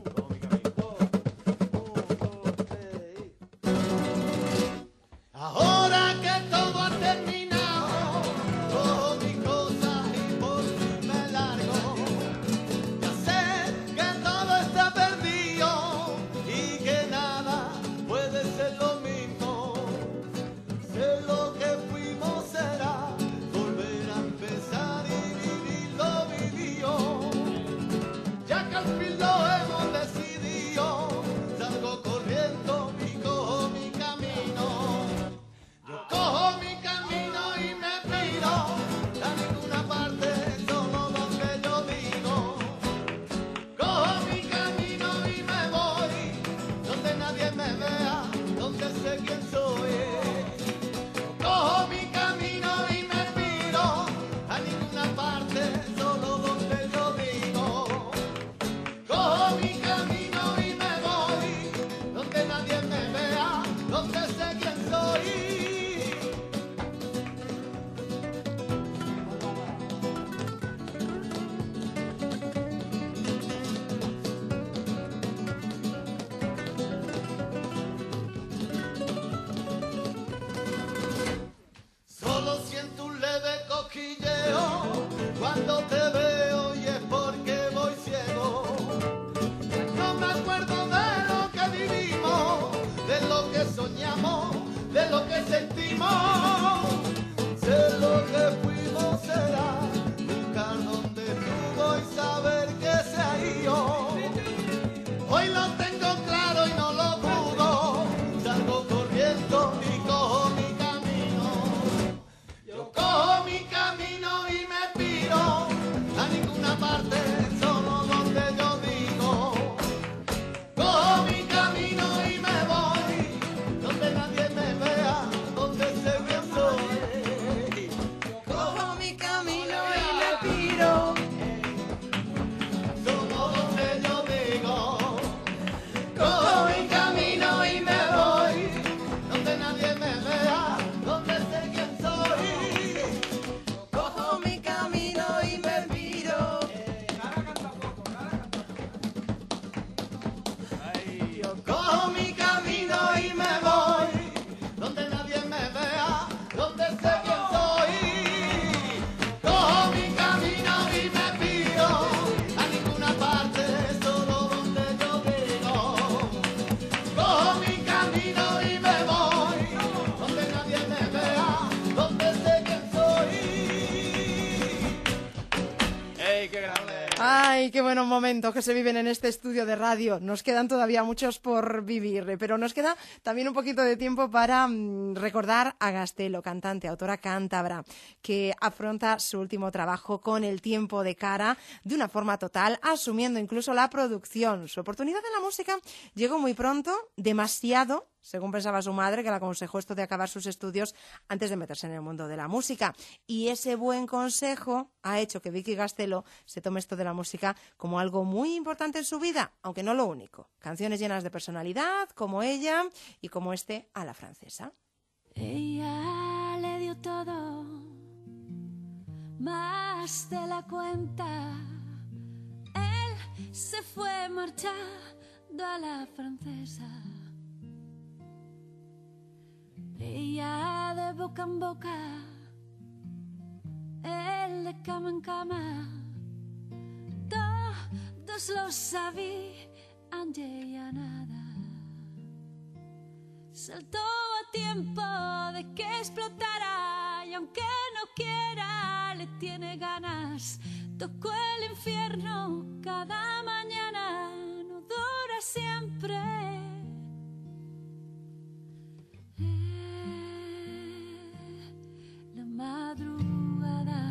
Ahora que todo ha terminado, cojo mis cosas y por fin me largo. Ya sé que todo está perdido y que nada puede ser lo mismo. Sé lo que fuimos será volver a empezar y vivir lo vivido. Ya que al fin lo hemos decidido, salgo corriendo y cojo mi camino. Yo cojo mi camino y me pido a ninguna parte, solo donde yo digo. Cojo mi camino y me voy donde nadie me vea, donde sé quién soy. Cojo mi camino y me pido a ninguna parte, solo donde yo digo. Cojo mi camino y me voy donde nadie me vea, donde sé quién soy. Solo siento un leve cosquilleo cuando te veo y es porque voy ciego. No me acuerdo de lo que vivimos, de lo que soñamos, de lo que sentimos. Sé lo que fuimos será buscar donde estuvo y saber que se ha ido. Hoy lo tengo claro y no lo dudo, salgo corriendo y cojo mi camino. Yo cojo mi camino y me pido a ninguna parte, solo donde yo digo. Cojo mi camino y me voy donde nadie me vea, donde sé quién soy. Cojo mi camino y me pido solo donde yo digo. Cojo mi camino y me voy donde nadie me vea, donde sé quién soy. Cojo mi camino y me pido. Yo cojo mi camino y me voy donde nadie me vea, donde sé quién soy. Cojo mi camino y me pido a ninguna parte, solo donde yo digo. Cojo mi camino y me voy donde nadie me vea, donde sé quién soy. ¡Ey, qué grande! Ay, qué buenos momentos que se viven en este estudio de radio. Nos quedan todavía muchos por vivir, pero nos queda también un poquito de tiempo para mmm, recordar a Gastelo, cantante, autora cántabra, que afronta su último trabajo con el tiempo de cara, de una forma total, asumiendo incluso la producción. Su oportunidad en la música llegó muy pronto, demasiado, según pensaba su madre, que le aconsejó esto de acabar sus estudios antes de meterse en el mundo de la música. Y ese buen consejo ha hecho que Vicky Gastelo se tome esto de la música como algo muy importante en su vida, aunque no lo único. Canciones llenas de personalidad, como ella y como este A la Francesa. Ella le dio todo, más de la cuenta. Él se fue marchando a la francesa. Ella de boca en boca, él de cama en cama. Todos lo sabían y ella nada. Saltó a tiempo de que explotara y aunque no quiera le tiene ganas. Tocó el infierno cada mañana, no dura siempre. Eh, la madrugada.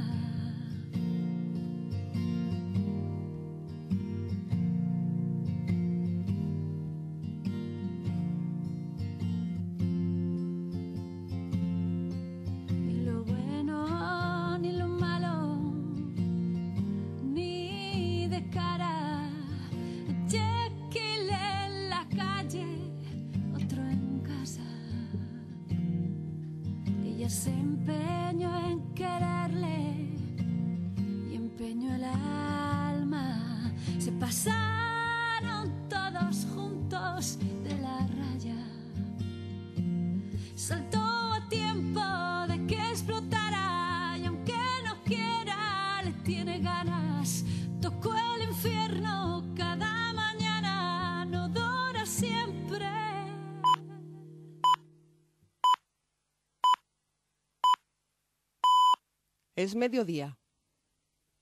Se empeñó en quererle y empeñó el alma. Se pasaron todos juntos de la raya. Saltó a tiempo de que explotara y aunque no quiera le tiene ganas. Tocó el infierno cada mañana, no dura siempre. Es mediodía.